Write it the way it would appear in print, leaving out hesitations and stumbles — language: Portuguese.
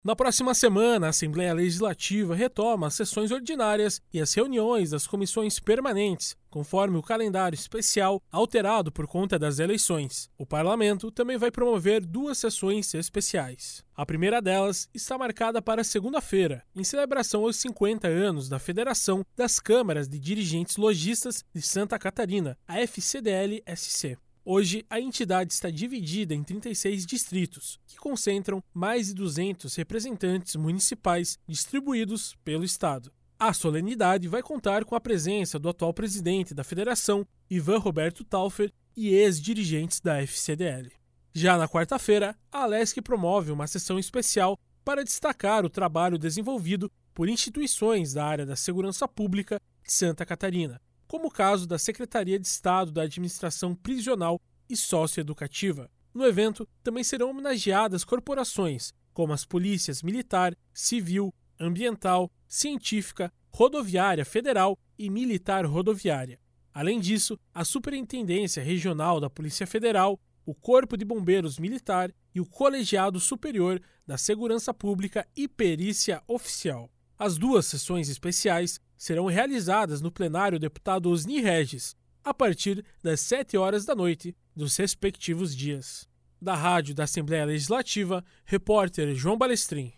Na próxima semana, a Assembleia Legislativa retoma as sessões ordinárias e as reuniões das comissões permanentes, conforme o calendário especial alterado por conta das eleições. O Parlamento também vai promover 2 sessões especiais. A primeira delas está marcada para segunda-feira, em celebração aos 50 anos da Federação das Câmaras de Dirigentes Lojistas de Santa Catarina, a FCDL-SC. Hoje, a entidade está dividida em 36 distritos, que concentram mais de 200 representantes municipais distribuídos pelo estado. A solenidade vai contar com a presença do atual presidente da federação, Ivan Roberto Taufer, e ex-dirigentes da FCDL. Já na quarta-feira, a Alesc promove uma sessão especial para destacar o trabalho desenvolvido por instituições da área da segurança pública de Santa Catarina, como o caso da Secretaria de Estado da Administração Prisional e Socioeducativa. No evento, também serão homenageadas corporações como as polícias militar, civil, ambiental, científica, rodoviária federal e militar rodoviária. Além disso, a Superintendência Regional da Polícia Federal, o Corpo de Bombeiros Militar e o Colegiado Superior da Segurança Pública e Perícia Oficial. As 2 sessões especiais serão realizadas no plenário deputado Osni Regis, a partir das 7h dos respectivos dias. Da Rádio da Assembleia Legislativa, repórter João Balestrin.